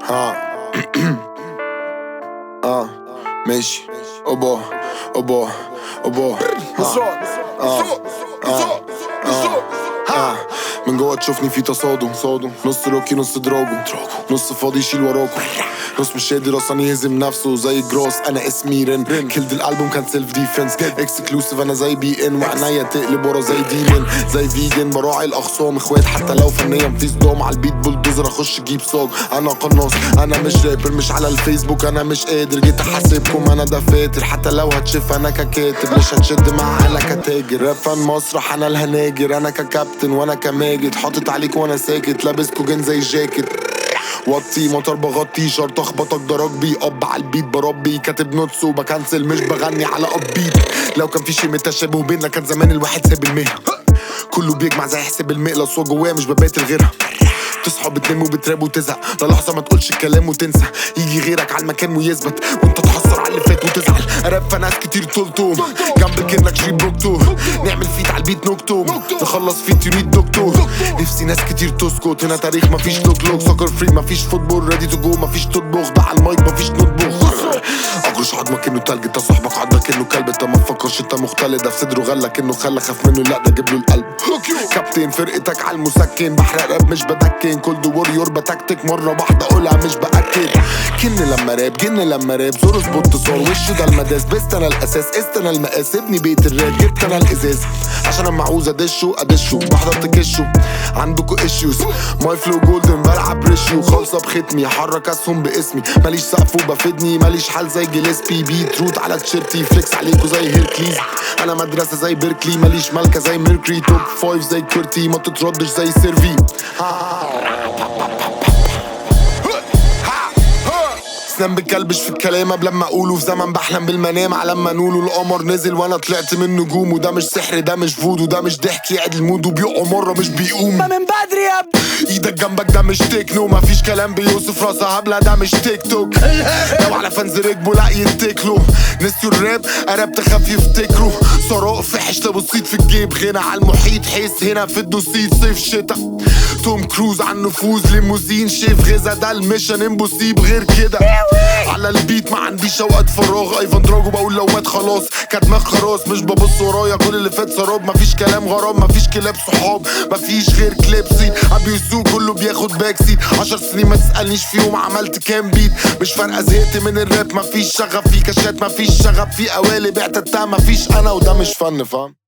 اه اه ماشي اوبا اوبا اوبا من جوه تشوفني في تصادم نص روكي نص دراجو نص فاضي يشيل وراكو نص مش قادر اصلا يهزم نفسه زي جروس. انا اسمي رن كيلد الالبوم كان سيلف ديفنس اكسكلوسيف. انا زي بي ان وعناية تقلب ورا زي ديمن زي فيجن براعي الاخصام اخوات حتى لو فنيا في صدام على البيت بولدوزر اخش اجيب صاج. انا قناص انا مش رابر مش على الفيسبوك انا مش قادر جيت احاسبكم انا دفاتر حتى لو هتشوف انا ككاتب مش هتشد معانا كتاجر. راب فن مسرح انا الهناجر انا ككابتن وانا كماجد حاطط عليك وانا ساكت لابس كوجين زي جاكيت وطي مطر بغطي شرط اخبطك ده رجبي اب على البيت بربي كاتب نوتس وبكنسل مش بغني على اب بيت. لو كان في شيء متشابه بينا كان زمان الواحد ساب المهنة كله بيجمع زي حساب المقلص وجواه مش بباتل غيرها. تصحى بتنام وبتراب وتزهق للحظة ما تقولش الكلام وتنسى يجي غيرك على المكان ويثبت وانت تحصر على اللي فات وتزعل. راب فناس كتير طولتهم جنبك انك شريب بوكتو نعمل فيت على البيت نكتم نخلص فيت يريد دكتور. نفسي ناس كتير تسكت هنا تاريخ مفيش لوك سكر فري مفيش فوتبول ريدي تو جو مفيش تطبخ ده على المايك مفيش نطبخ. اجرش عضمك انه تلج انت صاحبك عضك انه كلب انت ما تفكرش انت مختلف ده في صدره غلك انه خلى خاف منه لا ده جيب له القلب. كابتن فرقتك على المسكن بحرق راب مش بدكن كولد ووريور بتكتك مره واحده اقولها مش باكد. كن لما راب زور سبوت صار وشه ده المداس بست انا الاساس است انا المقاس ابني بيت الراب جبت انا الازاز عشان اما عاوز ادشه بحضر تكشه عندكوا ايشوز ماي فلو جولدن بلعب ريشيو خالصه بختمي حرك اسهم باسمي ماليش سقف وبفيدني ماليش حال زي جيلسبي بيت روت على تشيرتي فليكس عليكوا زي هيركليز. انا مدرسه زي بيركلي ماليش مالكه زي ميركري توب 5 زي كورتي ما تتردش زي سيرفي. سنان بكلبش في الكلام قبل ما اقوله في زمن بحلم بالمنام على ما نقوله القمر نزل وانا طلعت من نجوم وده مش سحر ده مش فودو ده مش ضحك يعد المود وبيقع مره مش بيقوم ما من بدري يا ابني ايدك جنبك ده مش تكنو مفيش كلام بيوصف راسها هبله ده مش تيك توك. لو على فانز ركبوا لا يتكلوا نسيوا الراب اراب تخاف يفتكروا ثراء فحش تبصيت في الجيب غنى على المحيط حس هنا في الدوسيت صيف شتا توم كروز على النفوذ ليموزين شيف غزة ده الميشن امبوسيب غير كده. على البيت ما عنديش اوقات فراغ ايفان دراجو بقول لو مات خلاص كدماغ خراص مش ببص ورايا كل اللي فات سراب مفيش كلام غرام مفيش كلاب صحاب مفيش غير كليبسي ابيوسو كله بياخد باكسيت 10 سنين ما تسألنيش فيهم عملت كام بيت مش فارقة زهقت من الراب مفيش شغف في كاشات مفيش شغف في قوالب اعتدتها مفيش انا وده مش فن فاهم.